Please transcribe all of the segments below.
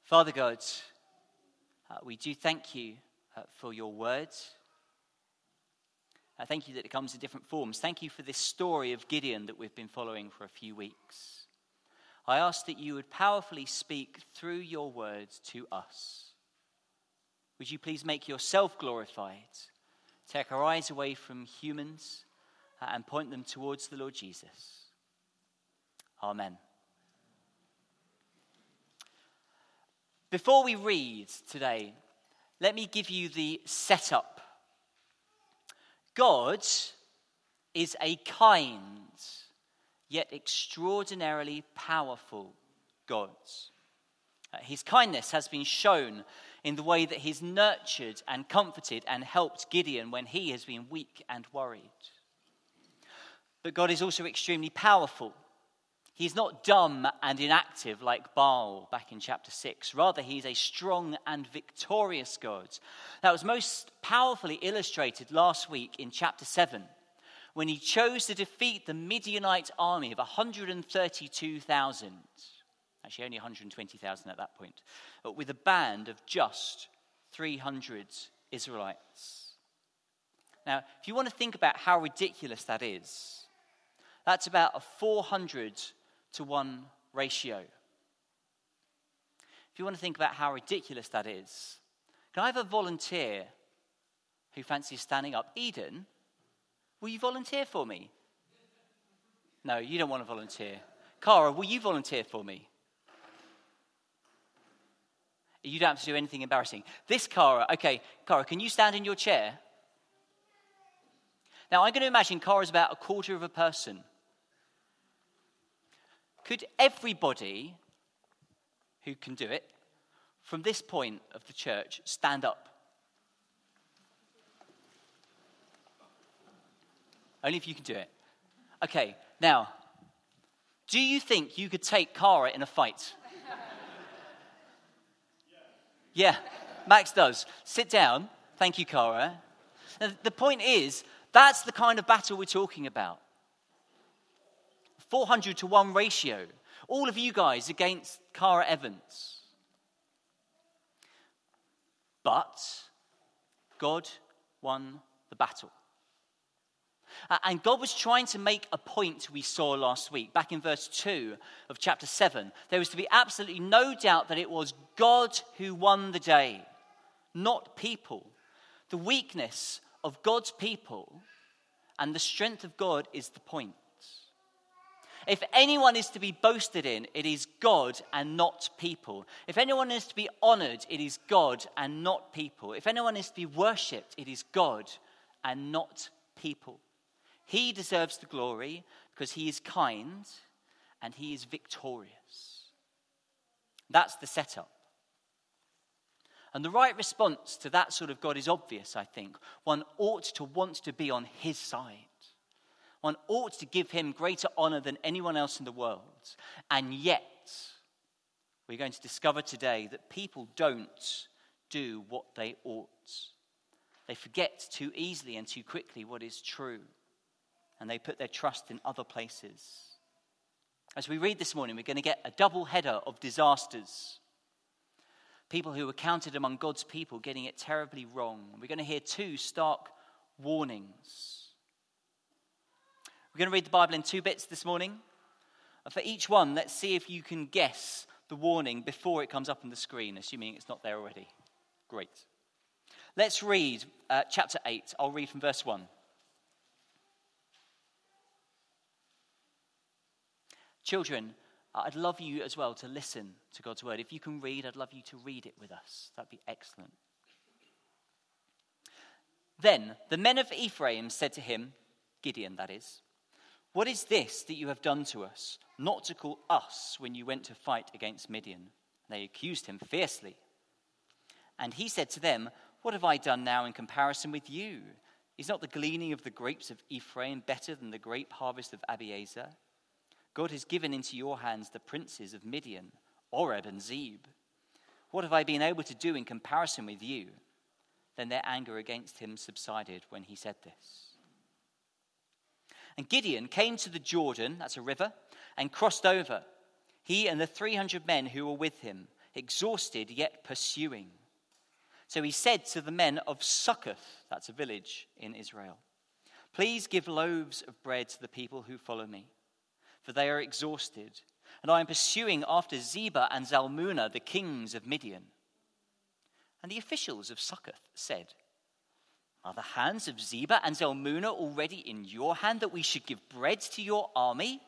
Father God, we do thank you for your word. Thank you that it comes in different forms. Thank you for this story of Gideon that we've been following for a few weeks. I ask that you would powerfully speak through your words to us. Would you please make yourself glorified? Take our eyes away from humans and point them towards the Lord Jesus. Amen. Before we read today, let me give you the setup. God is a kind, yet extraordinarily powerful God. His kindness has been shown in the way that he's nurtured and comforted and helped Gideon when he has been weak and worried. But God is also extremely powerful. He's not dumb and inactive like Baal back in chapter 6. Rather, he's a strong and victorious God. That was most powerfully illustrated last week in chapter 7, when he chose to defeat the Midianite army of 132,000. Actually, only 120,000 at that point, but with a band of just 300 Israelites. Now, if you want to think about how ridiculous that is, that's about a 400-to-1 ratio. If you want to think about how ridiculous that is, can I have a volunteer who fancies standing up? Eden, will you volunteer for me? No, you don't want to volunteer. Cara, will you volunteer for me? You don't have to do anything embarrassing. This Cara, okay, Cara, can you stand in your chair? Now, I'm going to imagine Cara's about a quarter of a person. Could everybody who can do it from this point of the church stand up? Only if you can do it. Okay, now, do you think you could take Cara in a fight? Yeah, Max does. Sit down. Thank you, Cara. The point is, that's the kind of battle we're talking about. 400-to-1 ratio. All of you guys against Cara Evans. But God won the battle. And God was trying to make a point we saw last week, back in verse 2 of chapter 7. There was to be absolutely no doubt that it was God who won the day, not people. The weakness of God's people and the strength of God is the point. If anyone is to be boasted in, it is God and not people. If anyone is to be honored, it is God and not people. If anyone is to be worshipped, it is God and not people. He deserves the glory because he is kind and he is victorious. That's the setup. And the right response to that sort of God is obvious, I think. One ought to want to be on his side. One ought to give him greater honor than anyone else in the world. And yet, we're going to discover today that people don't do what they ought. They forget too easily and too quickly what is true. And they put their trust in other places. As we read this morning, we're going to get a double header of disasters. People who were counted among God's people getting it terribly wrong. We're going to hear two stark warnings. We're going to read the Bible in two bits this morning. For each one, let's see if you can guess the warning before it comes up on the screen, assuming it's not there already. Great. Let's read chapter 8. I'll read from verse 1. Children, I'd love you as well to listen to God's word. If you can read, I'd love you to read it with us. That'd be excellent. Then the men of Ephraim said to him, Gideon that is, "What is this that you have done to us, not to call us when you went to fight against Midian?" And they accused him fiercely. And he said to them, "What have I done now in comparison with you? Is not the gleaning of the grapes of Ephraim better than the grape harvest of Abiezer? God has given into your hands the princes of Midian, Oreb and Zeb. What have I been able to do in comparison with you?" Then their anger against him subsided when he said this. And Gideon came to the Jordan, that's a river, and crossed over, he and the 300 men who were with him, exhausted yet pursuing. So he said to the men of Succoth, that's a village in Israel, please give loaves of bread to the people who follow me, for they are exhausted, and I am pursuing after Zebah and Zalmunna, the kings of Midian. And the officials of Succoth said, are the hands of Zebah and Zalmunna already in your hand that we should give bread to your army?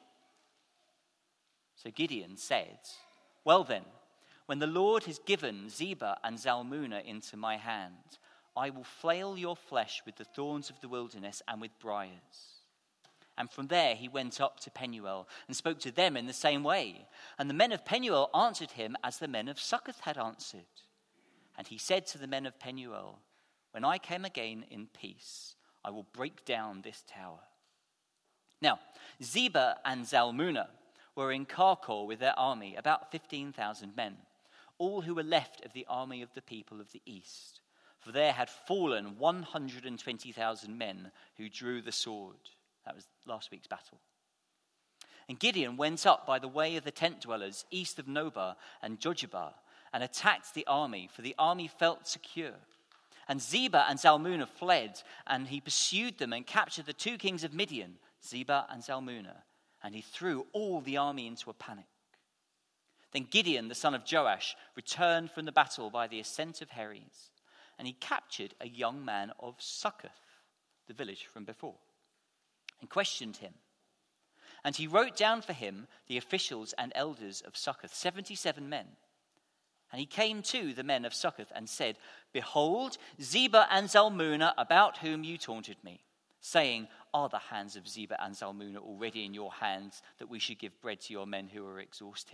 So Gideon said, well then, when the Lord has given Zebah and Zalmunna into my hand, I will flail your flesh with the thorns of the wilderness and with briars. And from there he went up to Penuel and spoke to them in the same way. And the men of Penuel answered him as the men of Succoth had answered. And he said to the men of Penuel, when I come again in peace, I will break down this tower. Now, Zebah and Zalmunna were in Karkor with their army, about 15,000 men, all who were left of the army of the people of the east. For there had fallen 120,000 men who drew the sword. That was last week's battle. And Gideon went up by the way of the tent dwellers east of Nobah and Jojibah and attacked the army, for the army felt secure. And Zebah and Zalmunna fled, and he pursued them and captured the two kings of Midian, Zebah and Zalmunna, and he threw all the army into a panic. Then Gideon, the son of Joash, returned from the battle by the ascent of Heres, and he captured a young man of Succoth, the village from before, and questioned him. And he wrote down for him the officials and elders of Succoth, 77 men. And he came to the men of Succoth and said, behold, Zebah and Zalmunna, about whom you taunted me, saying, are the hands of Zebah and Zalmunna already in your hands, that we should give bread to your men who are exhausted?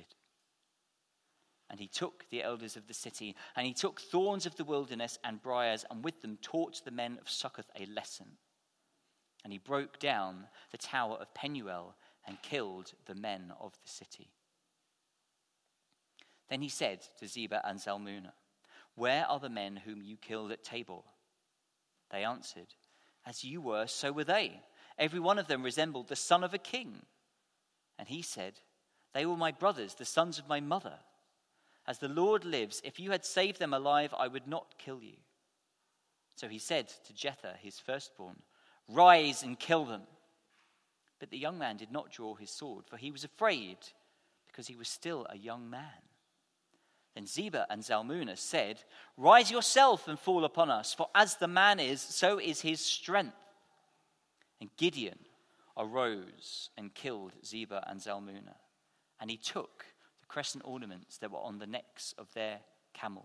And he took the elders of the city, and he took thorns of the wilderness and briars, and with them taught the men of Succoth a lesson. And he broke down the tower of Penuel and killed the men of the city. Then he said to Zebah and Zalmunna, where are the men whom you killed at Tabor? They answered, as you were, so were they. Every one of them resembled the son of a king. And he said, they were my brothers, the sons of my mother. As the Lord lives, if you had saved them alive, I would not kill you. So he said to Jether, his firstborn, rise and kill them. But the young man did not draw his sword, for he was afraid, because he was still a young man. Then Zebah and Zalmunna said, rise yourself and fall upon us, for as the man is, so is his strength. And Gideon arose and killed Zebah and Zalmunna, and he took the crescent ornaments that were on the necks of their camels.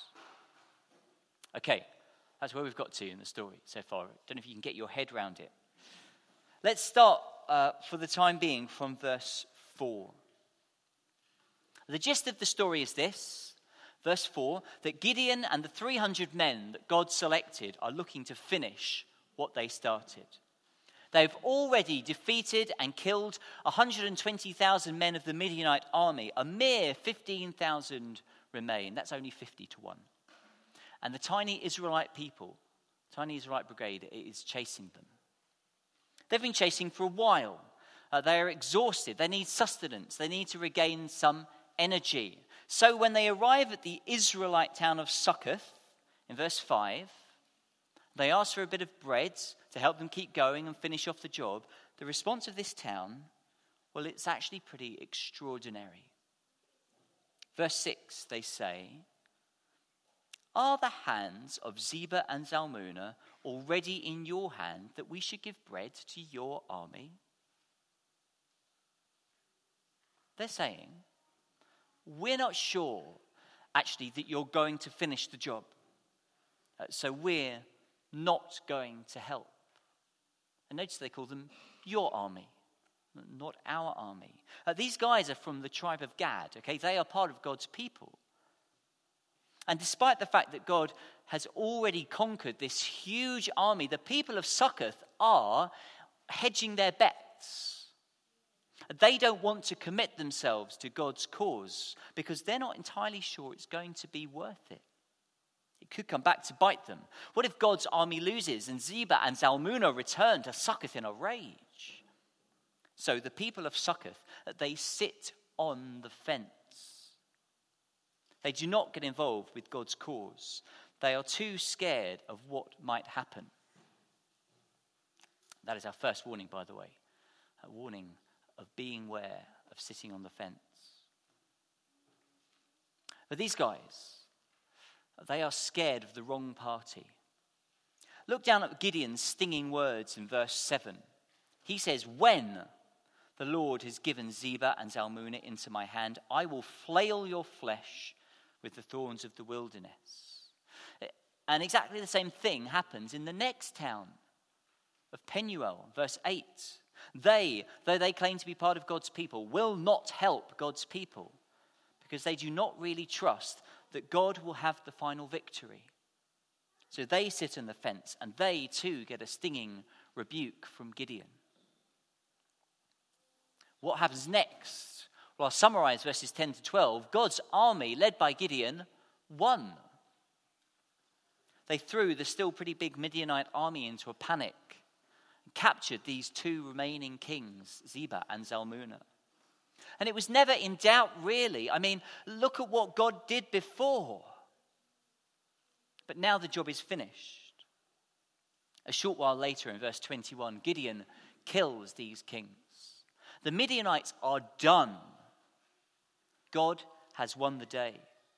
Okay, that's where we've got to in the story so far. Don't know if you can get your head around it. Let's start, for the time being, from verse 4. The gist of the story is this, verse 4, that Gideon and the 300 men that God selected are looking to finish what they started. They've already defeated and killed 120,000 men of the Midianite army. A mere 15,000 remain. That's only 50 to 1. And the tiny Israelite people, tiny Israelite brigade, is chasing them. They've been chasing for a while. They are exhausted. They need sustenance. They need to regain some energy. So when they arrive at the Israelite town of Succoth, in verse 5, they ask for a bit of bread to help them keep going and finish off the job. The response of this town, well, it's actually pretty extraordinary. Verse 6, they say, are the hands of Zebah and Zalmunna already in your hand, that we should give bread to your army? They're saying, we're not sure, actually, that you're going to finish the job. So we're not going to help. And notice they call them your army, not our army. These guys are from the tribe of Gad, okay? They are part of God's people. And despite the fact that God has already conquered this huge army, the people of Succoth are hedging their bets. They don't want to commit themselves to God's cause because they're not entirely sure it's going to be worth it. It could come back to bite them. What if God's army loses and Zebah and Zalmunna return to Succoth in a rage? So the people of Succoth, they sit on the fence. They do not get involved with God's cause. They are too scared of what might happen. That is our first warning, by the way. A warning of being aware of sitting on the fence. But these guys, they are scared of the wrong party. Look down at Gideon's stinging words in verse 7. He says, "When the Lord has given Zebah and Zalmunna into my hand, I will flail your flesh with the thorns of the wilderness." And exactly the same thing happens in the next town of Penuel, verse 8. They, though they claim to be part of God's people, will not help God's people because they do not really trust that God will have the final victory. So they sit on the fence and they too get a stinging rebuke from Gideon. What happens next? Well, I'll summarize verses 10 to 12. God's army, led by Gideon, won. They threw the still pretty big Midianite army into a panic and captured these two remaining kings, Zebah and Zalmunna. And it was never in doubt, really. I mean, look at what God did before. But now the job is finished. A short while later, in verse 21, Gideon kills these kings. The Midianites are done. God has won the day.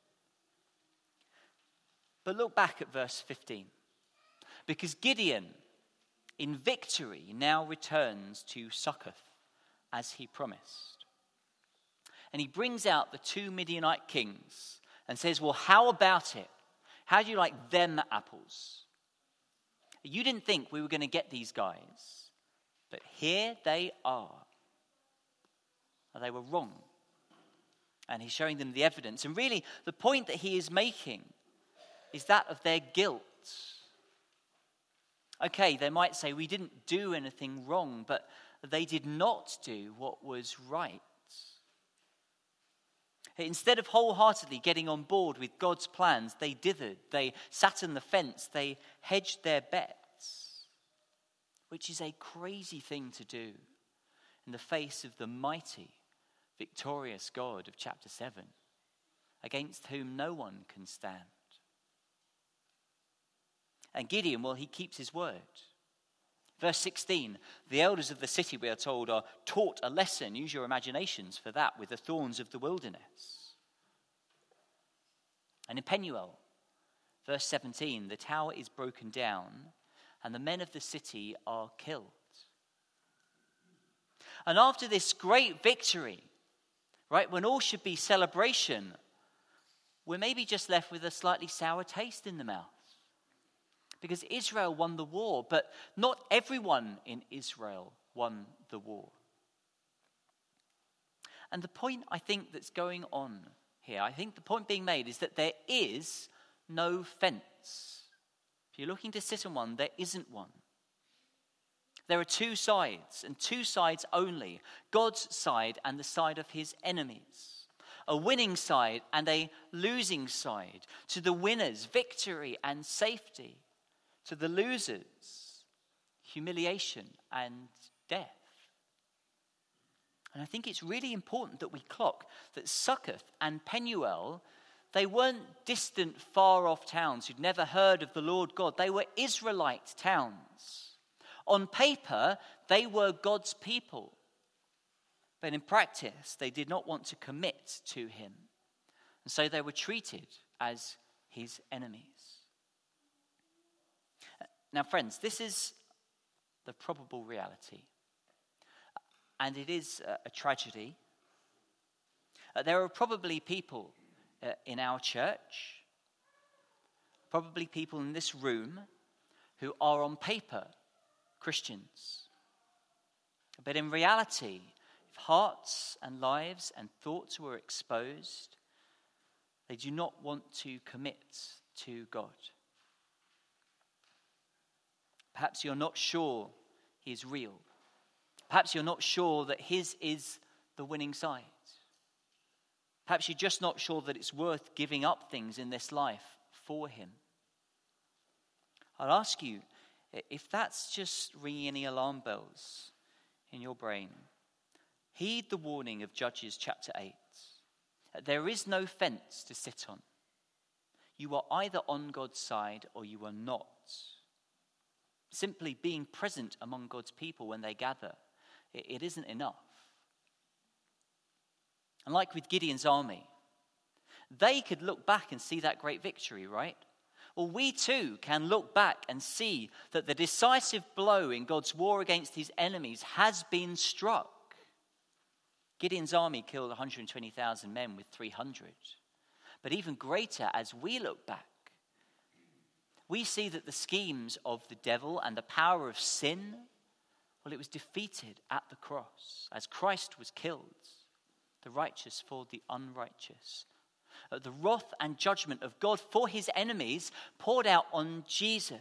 But look back at verse 15. Because Gideon, in victory, now returns to Succoth as he promised. And he brings out the two Midianite kings and says, "Well, how about it? How do you like them apples? You didn't think we were going to get these guys, but here they are." They were wrong. And he's showing them the evidence. And really, the point that he is making is that of their guilt. Okay, they might say, we didn't do anything wrong, but they did not do what was right. Instead of wholeheartedly getting on board with God's plans, they dithered, they sat on the fence, they hedged their bets, which is a crazy thing to do in the face of the mighty, victorious God of chapter 7, against whom no one can stand. And Gideon, well, he keeps his word. Verse 16, the elders of the city, we are told, are taught a lesson. Use your imaginations for that, with the thorns of the wilderness. And in Penuel, verse 17, the tower is broken down and the men of the city are killed. And after this great victory, right, when all should be celebration, we're maybe just left with a slightly sour taste in the mouth. Because Israel won the war, but not everyone in Israel won the war. And the point I think that's going on here, I think the point being made is that there is no fence. If you're looking to sit on one, there isn't one. There are two sides, and two sides only. God's side and the side of his enemies. A winning side and a losing side. To the winners, victory and safety. To the losers, humiliation and death. And I think it's really important that we clock that Succoth and Penuel, they weren't distant, far-off towns who'd never heard of the Lord God. They were Israelite towns. On paper, they were God's people. But in practice, they did not want to commit to him. And so they were treated as his enemies. Now, friends, this is the probable reality. And it is a tragedy. There are probably people in our church, probably people in this room, who are on paper Christians. But in reality, if hearts and lives and thoughts were exposed, they do not want to commit to God. Perhaps you're not sure he is real. Perhaps you're not sure that his is the winning side. Perhaps you're just not sure that it's worth giving up things in this life for him. I'll ask you, if that's just ringing any alarm bells in your brain, heed the warning of Judges chapter 8. There is no fence to sit on. You are either on God's side or you are not. Simply being present among God's people when they gather, it isn't enough. And like with Gideon's army, they could look back and see that great victory, right? Well, we too can look back and see that the decisive blow in God's war against his enemies has been struck. Gideon's army killed 120,000 men with 300. But even greater, as we look back, we see that the schemes of the devil and the power of sin, well, it was defeated at the cross as Christ was killed, the righteous for the unrighteous. The wrath and judgment of God for his enemies poured out on Jesus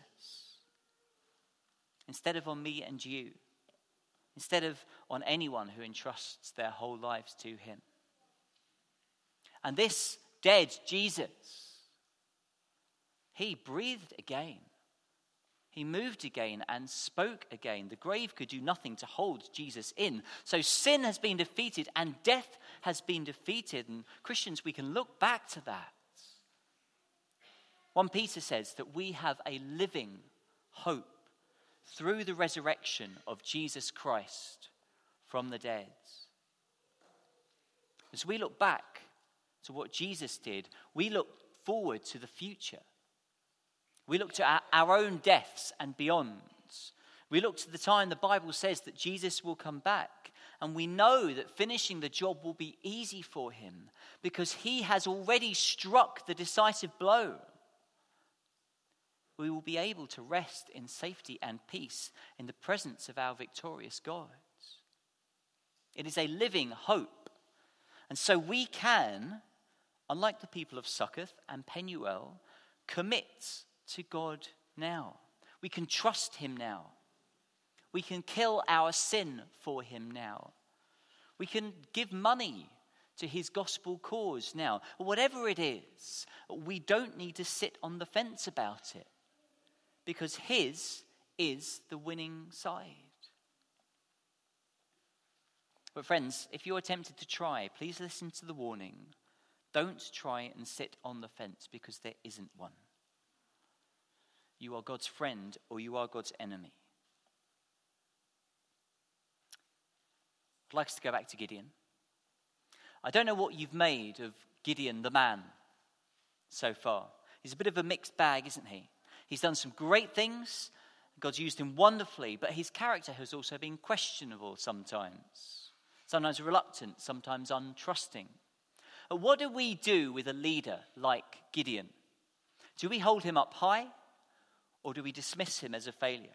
instead of on me and you, instead of on anyone who entrusts their whole lives to him. And this dead Jesus, he breathed again. He moved again and spoke again. The grave could do nothing to hold Jesus in. So sin has been defeated and death has been defeated. And Christians, we can look back to that. 1 Peter says that we have a living hope through the resurrection of Jesus Christ from the dead. As we look back to what Jesus did, we look forward to the future. We look to our own deaths and beyond. We look to the time the Bible says that Jesus will come back. And we know that finishing the job will be easy for him because he has already struck the decisive blow. We will be able to rest in safety and peace in the presence of our victorious God. It is a living hope. And so we can, unlike the people of Succoth and Penuel, commit to God now. We can trust him now. We can kill our sin for him now. We can give money to his gospel cause now. Whatever it is, we don't need to sit on the fence about it because his is the winning side. But friends, if you're tempted to try, please listen to the warning. Don't try and sit on the fence because there isn't one. You are God's friend or you are God's enemy. I'd like us to go back to Gideon. I don't know what you've made of Gideon the man so far. He's a bit of a mixed bag, isn't he? He's done some great things. God's used him wonderfully, but his character has also been questionable sometimes. Sometimes reluctant, sometimes untrusting. What do we do with a leader like Gideon? Do we hold him up high? Or do we dismiss him as a failure?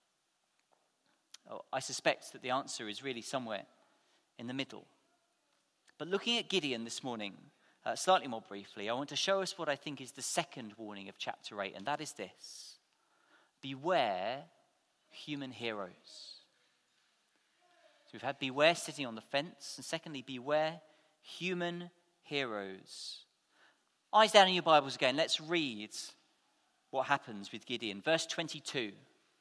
I suspect that the answer is really somewhere in the middle. But looking at Gideon this morning, slightly more briefly, I want to show us what I think is the second warning of chapter 8, and that is this. Beware human heroes. So we've had beware sitting on the fence, and secondly, beware human heroes. Eyes down in your Bibles again. Let's read what happens with Gideon. Verse 22.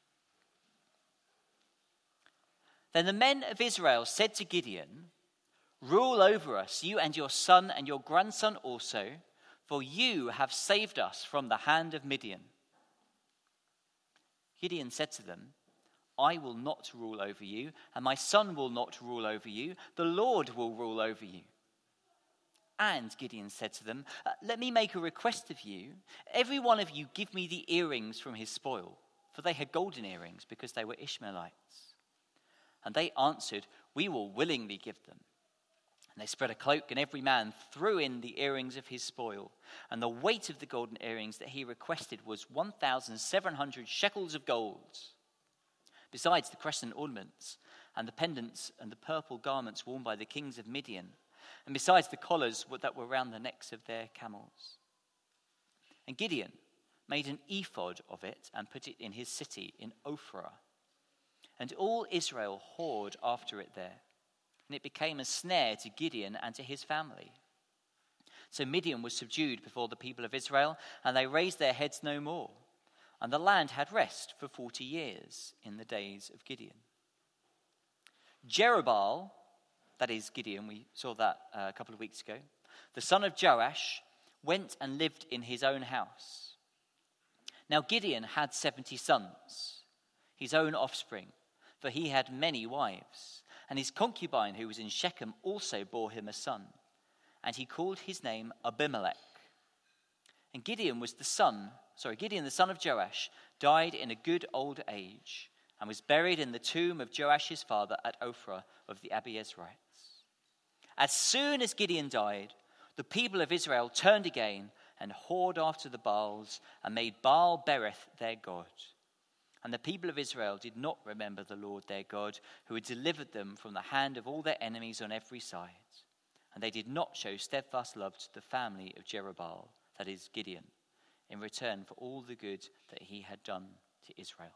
Then the men of Israel said to Gideon, "Rule over us, you and your son and your grandson also, for you have saved us from the hand of Midian." Gideon said to them, "I will not rule over you, and my son will not rule over you. The Lord will rule over you." And Gideon said to them, "Let me make a request of you. Every one of you give me the earrings from his spoil." For they had golden earrings because they were Ishmaelites. And they answered, "We will willingly give them." And they spread a cloak, and every man threw in the earrings of his spoil. And the weight of the golden earrings that he requested was 1,700 shekels of gold, besides the crescent ornaments and the pendants and the purple garments worn by the kings of Midian, and besides the collars that were round the necks of their camels. And Gideon made an ephod of it and put it in his city in Ophrah. And all Israel whored after it there. And it became a snare to Gideon and to his family. So Midian was subdued before the people of Israel, and they raised their heads no more. And the land had rest for 40 years in the days of Gideon. Jerubbaal, that is Gideon, we saw that a couple of weeks ago, the son of Joash, went and lived in his own house. Now Gideon had 70 sons, his own offspring, for he had many wives. And his concubine who was in Shechem also bore him a son, and he called his name Abimelech. And Gideon the son of Joash, died in a good old age, and was buried in the tomb of Joash his father at Ophrah of the Abiezrites. As soon as Gideon died, the people of Israel turned again and whored after the Baals and made Baal Berith their god. And the people of Israel did not remember the Lord their God, who had delivered them from the hand of all their enemies on every side. And they did not show steadfast love to the family of Jerubbaal, that is Gideon, in return for all the good that he had done to Israel.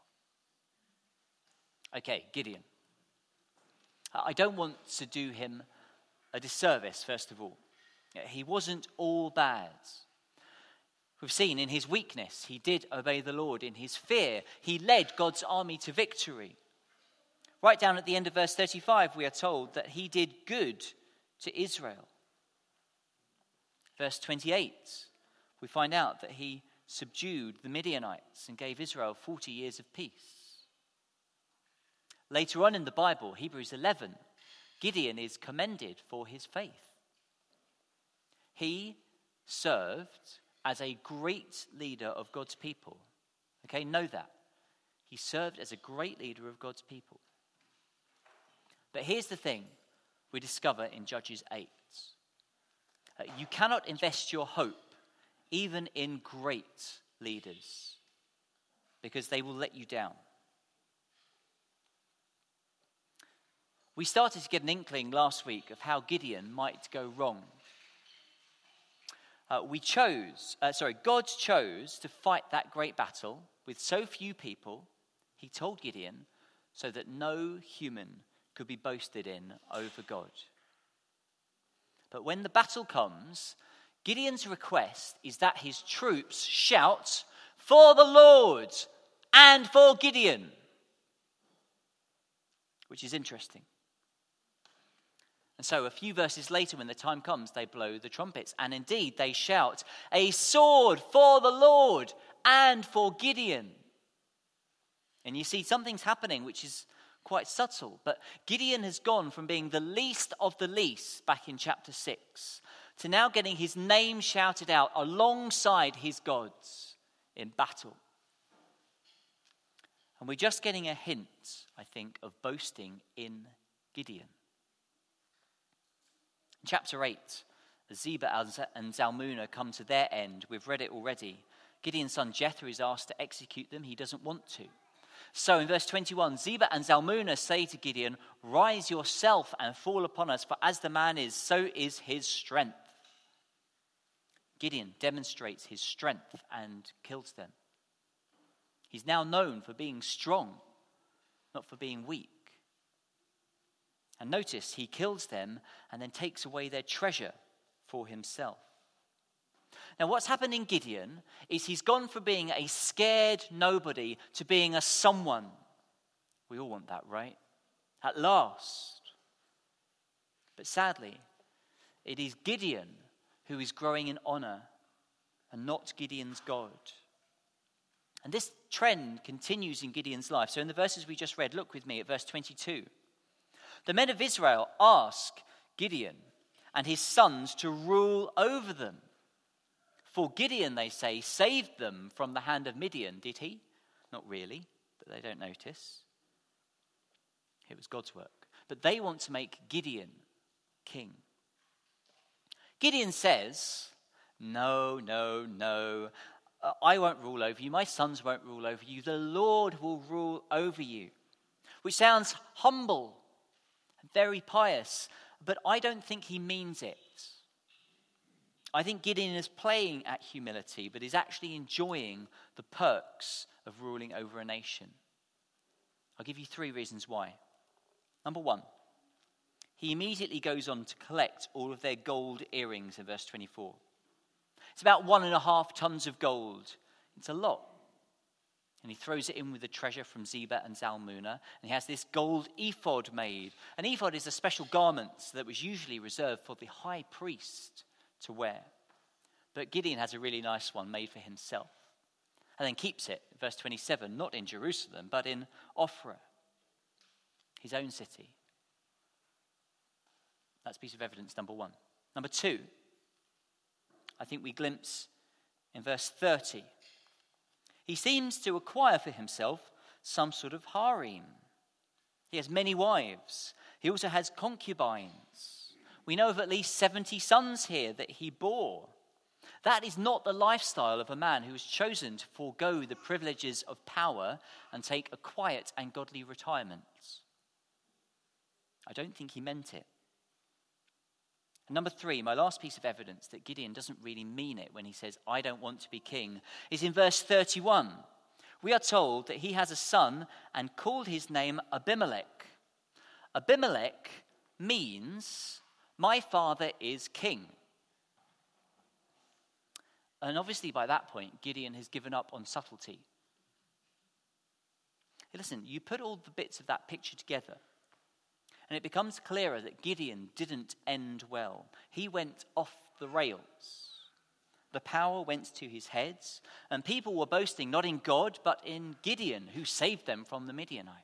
Okay, Gideon. I don't want to do him a disservice, first of all. He wasn't all bad. We've seen in his weakness, he did obey the Lord. In his fear, he led God's army to victory. Right down at the end of verse 35, we are told that he did good to Israel. Verse 28, we find out that he subdued the Midianites and gave Israel 40 years of peace. Later on in the Bible, Hebrews 11, Gideon is commended for his faith. He served as a great leader of God's people. Okay, know that. He served as a great leader of God's people. But here's the thing we discover in Judges 8. You cannot invest your hope even in great leaders, because they will let you down. We started to get an inkling last week of how Gideon might go wrong. God chose to fight that great battle with so few people, he told Gideon, so that no human could be boasted in over God. But when the battle comes, Gideon's request is that his troops shout for the Lord and for Gideon, which is interesting. And so a few verses later, when the time comes, they blow the trumpets. And indeed, they shout, "A sword for the Lord and for Gideon." And you see, something's happening which is quite subtle. But Gideon has gone from being the least of the least back in chapter 6 to now getting his name shouted out alongside his gods in battle. And we're just getting a hint, I think, of boasting in Gideon. In chapter 8, Zebah and Zalmunna come to their end. We've read it already. Gideon's son Jethro is asked to execute them. He doesn't want to. So in verse 21, Zebah and Zalmunna say to Gideon, "Rise yourself and fall upon us, for as the man is, so is his strength." Gideon demonstrates his strength and kills them. He's now known for being strong, not for being weak. And notice, he kills them and then takes away their treasure for himself. Now, what's happened in Gideon is he's gone from being a scared nobody to being a someone. We all want that, right? At last. But sadly, it is Gideon who is growing in honor and not Gideon's God. And this trend continues in Gideon's life. So in the verses we just read, look with me at verse 22. The men of Israel ask Gideon and his sons to rule over them. For Gideon, they say, saved them from the hand of Midian. Did he? Not really, but they don't notice. It was God's work. But they want to make Gideon king. Gideon says, no, I won't rule over you. My sons won't rule over you. The Lord will rule over you. Which sounds humble, very pious, but I don't think he means it. I think Gideon is playing at humility, but is actually enjoying the perks of ruling over a nation. I'll give you 3 reasons why. Number 1, he immediately goes on to collect all of their gold earrings in verse 24. It's about 1.5 tons of gold. It's a lot. And he throws it in with the treasure from Zebah and Zalmunna. And he has this gold ephod made. An ephod is a special garment that was usually reserved for the high priest to wear. But Gideon has a really nice one made for himself and then keeps it, verse 27, not in Jerusalem, but in Ophrah, his own city. That's piece of evidence number one. Number two, I think we glimpse in verse 30. He seems to acquire for himself some sort of harem. He has many wives. He also has concubines. We know of at least 70 sons here that he bore. That is not the lifestyle of a man who has chosen to forego the privileges of power and take a quiet and godly retirement. I don't think he meant it. And number three, my last piece of evidence that Gideon doesn't really mean it when he says, I don't want to be king, is in verse 31. We are told that he has a son and called his name Abimelech. Abimelech means, my father is king. And obviously by that point, Gideon has given up on subtlety. Hey, listen, you put all the bits of that picture together, and it becomes clearer that Gideon didn't end well. He went off the rails. The power went to his head, and people were boasting not in God, but in Gideon, who saved them from the Midianites.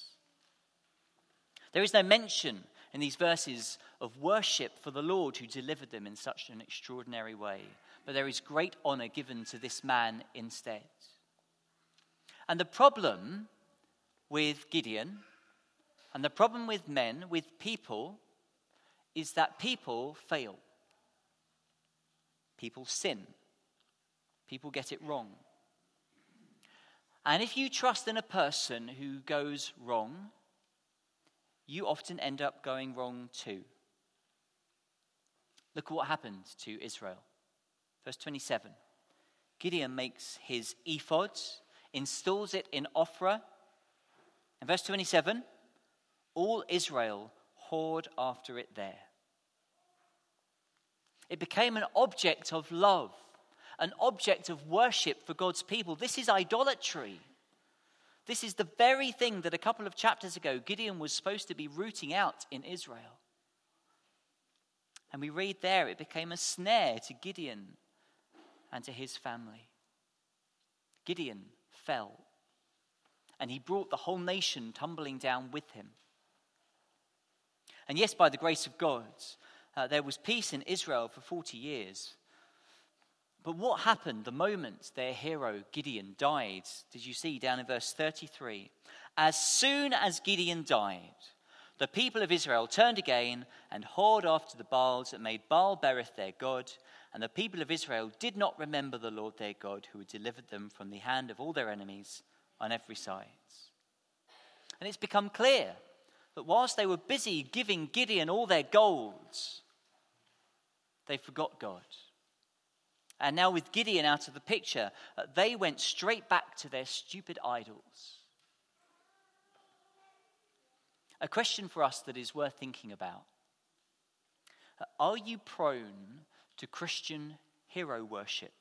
There is no mention in these verses of worship for the Lord who delivered them in such an extraordinary way. But there is great honor given to this man instead. And the problem with Gideon, and the problem with men, with people, is that people fail. People sin. People get it wrong. And if you trust in a person who goes wrong, you often end up going wrong too. Look at what happened to Israel. Verse 27. Gideon makes his ephod, installs it in Ophrah. And verse 27, all Israel whored after it there. It became an object of love, an object of worship for God's people. This is idolatry. This is the very thing that a couple of chapters ago Gideon was supposed to be rooting out in Israel. And we read there it became a snare to Gideon and to his family. Gideon fell, and he brought the whole nation tumbling down with him. And yes, by the grace of God, there was peace in Israel for 40 years. But what happened the moment their hero Gideon died? Did you see down in verse 33? As soon as Gideon died, the people of Israel turned again and whored after the Baals that made Baal-berith their god. And the people of Israel did not remember the Lord their God, who had delivered them from the hand of all their enemies on every side. And it's become clear that whilst they were busy giving Gideon all their gold, they forgot God. And now with Gideon out of the picture, they went straight back to their stupid idols. A question for us that is worth thinking about. Are you prone to Christian hero worship?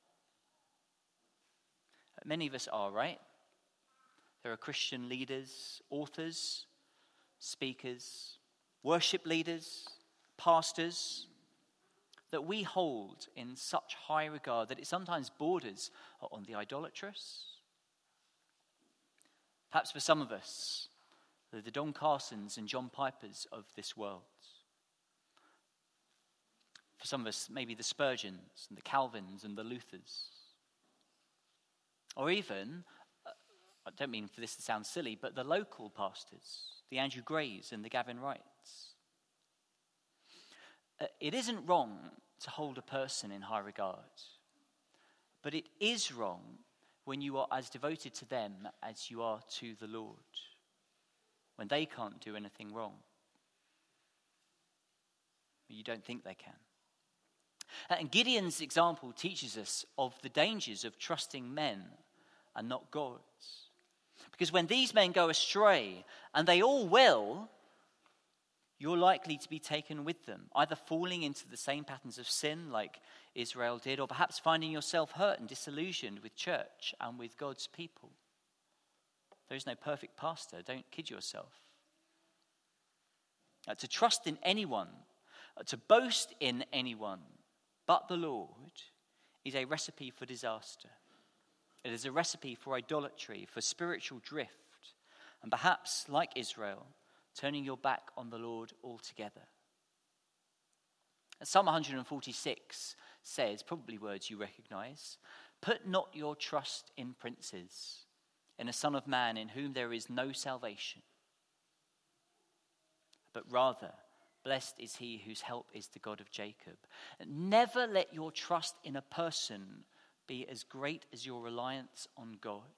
Many of us are, right? There are Christian leaders, authors, speakers, worship leaders, pastors that we hold in such high regard that it sometimes borders on the idolatrous. Perhaps for some of us, they're the Don Carsons and John Pipers of this world. For some of us, maybe the Spurgeons and the Calvins and the Luthers. Or even, I don't mean for this to sound silly, but the local pastors, the Andrew Grays and the Gavin Wrights. It isn't wrong to hold a person in high regard, but it is wrong when you are as devoted to them as you are to the Lord, when they can't do anything wrong. You don't think they can. And Gideon's example teaches us of the dangers of trusting men and not God. Because when these men go astray, and they all will, you're likely to be taken with them, either falling into the same patterns of sin like Israel did, or perhaps finding yourself hurt and disillusioned with church and with God's people. There is no perfect pastor. Don't kid yourself. To trust in anyone, to boast in anyone, but the Lord is a recipe for disaster. It is a recipe for idolatry, for spiritual drift, and perhaps, like Israel, turning your back on the Lord altogether. Psalm 146 says, probably words you recognize, "Put not your trust in princes, in a son of man in whom there is no salvation. But rather, blessed is he whose help is the God of Jacob." Never let your trust in a person be as great as your reliance on God.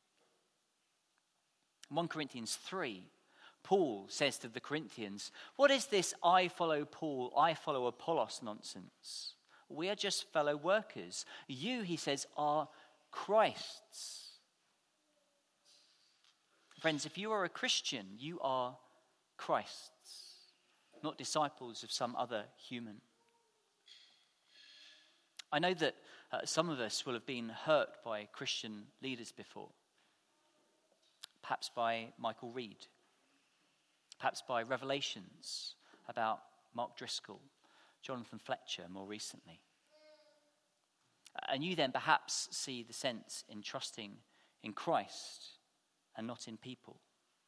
In 1 Corinthians 3, Paul says to the Corinthians, "What is this I follow Paul, I follow Apollos nonsense? We are just fellow workers. You," he says, "are Christ's." Friends, if you are a Christian, you are Christ's, not disciples of some other human. I know that some of us will have been hurt by Christian leaders before, perhaps by Michael Reed, perhaps by revelations about Mark Driscoll, Jonathan Fletcher more recently. And you then perhaps see the sense in trusting in Christ and not in people.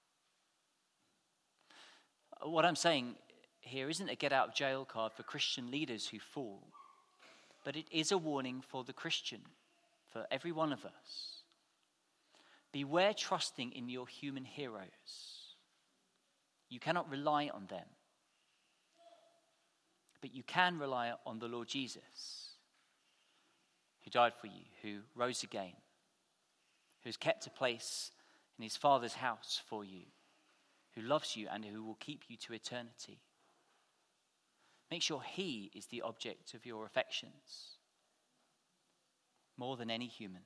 What I'm saying here isn't a get-out-of-jail card for Christian leaders who fall, but it is a warning for the Christian, for every one of us. Beware trusting in your human heroes. You cannot rely on them, but you can rely on the Lord Jesus, who died for you, who rose again, who's kept a place in his Father's house for you, who loves you and who will keep you to eternity. Make sure he is the object of your affections, more than any human.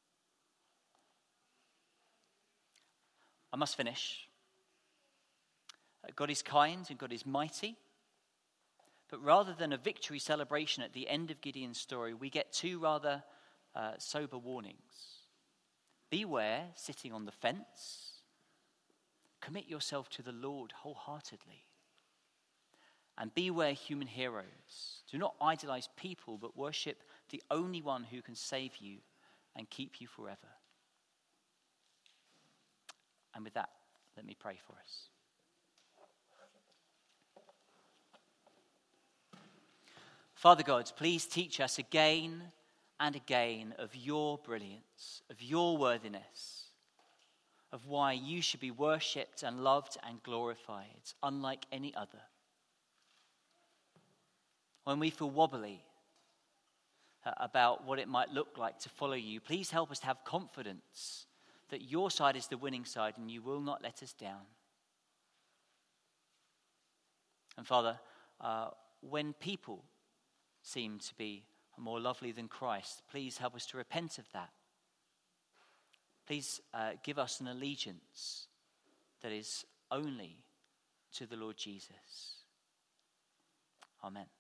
I must finish. God is kind and God is mighty, but rather than a victory celebration at the end of Gideon's story, we get two rather sober warnings. Beware sitting on the fence. Commit yourself to the Lord wholeheartedly. And beware human heroes. Do not idolize people, but worship the only one who can save you and keep you forever. And with that, let me pray for us. Father God, please teach us again and again of your brilliance, of your worthiness, of why you should be worshipped and loved and glorified, unlike any other. When we feel wobbly about what it might look like to follow you, please help us to have confidence that your side is the winning side and you will not let us down. And Father, when people seem to be more lovely than Christ, please help us to repent of that. Please give us an allegiance that is only to the Lord Jesus. Amen.